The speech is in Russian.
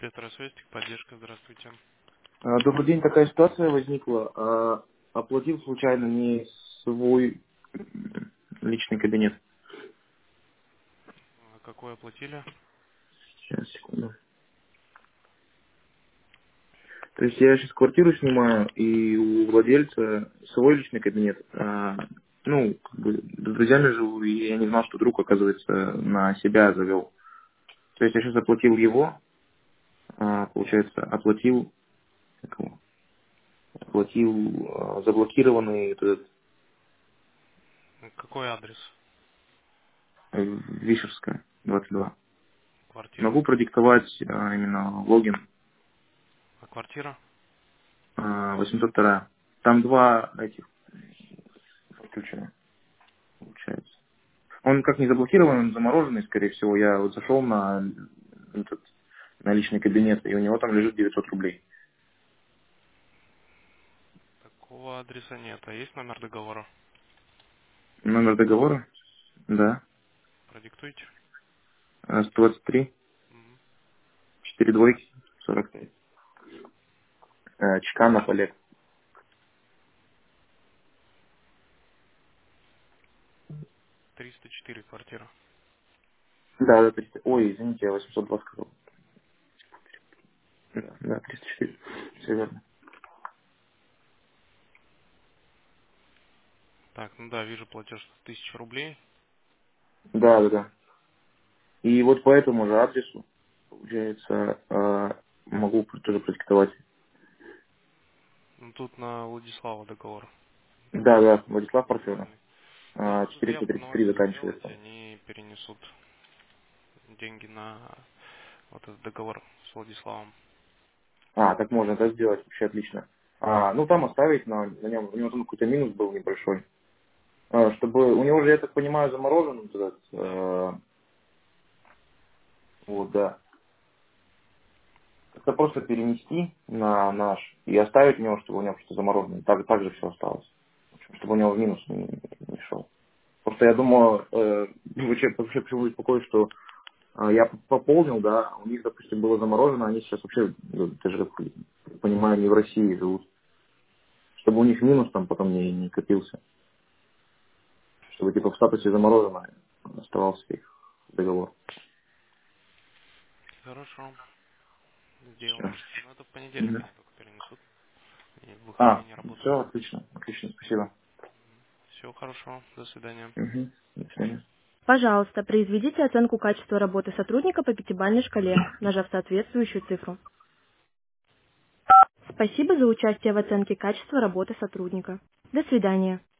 Электросвязь, поддержка, здравствуйте. Добрый день, такая ситуация возникла. Оплатил случайно не свой личный кабинет. Какой оплатили? Сейчас, секунду. То есть я сейчас квартиру снимаю, и у владельца свой личный кабинет. Ну, как бы с друзьями живу, и я не знал, что друг, оказывается, на себя завел. То есть я сейчас оплатил его, получается, как его, оплатил заблокированный этот, Какой адрес? Вишерская, 22. Квартира. Могу продиктовать именно логин. А квартира? 802. Там два этих ключа, получается. Он как не заблокирован, он замороженный, скорее всего. Я вот зашел на личный кабинет, и у него там лежит 900 рублей. Такого адреса нет. А есть номер договора? Номер договора? Да. Продиктуйте. 123, Мгм. 4 двойки, 45. Чканов Олег. 304 квартира. Да, да, 300. Ой, извините, я 802 сказал. Да, да, 304. Все верно. Так, ну да, вижу платеж 1000 рублей. Да, да, да. И вот по этому же адресу, получается, могу тоже продиктовать. Ну, тут на Владислава договор Да, да, Владислав Парфенов. зафиксированный. Да, можно заявку на 433 офис сделать, заканчивается. они перенесут деньги на вот этот договор с Владиславом. Так можно, да, сделать, вообще отлично. Ну, там оставить на нем, у него там какой-то минус был небольшой. Чтобы, у него же, я так понимаю, заморожен вот этот, Да. вот, да. Это просто перенести на наш и оставить у него, чтобы у него просто заморожен. Так же все осталось. В общем, чтобы у него в минус не шел. Просто я думаю, вообще почему беспокоюсь, что я пополнил, да, у них, допустим, было заморожено, они сейчас вообще, ну, даже, как понимаю, не в России живут. Чтобы у них минус там потом не копился. Чтобы типа в статусе заморожено оставался их договор. Хорошо, Все. сделаем. Ну, это в понедельник они только перенесут. И в выходные не Все, работают. отлично. Отлично, спасибо. Все хорошо. До свидания. До свидания. Пожалуйста, произведите оценку качества работы сотрудника по пятибалльной шкале, нажав соответствующую цифру. Спасибо за участие в оценке качества работы сотрудника. До свидания.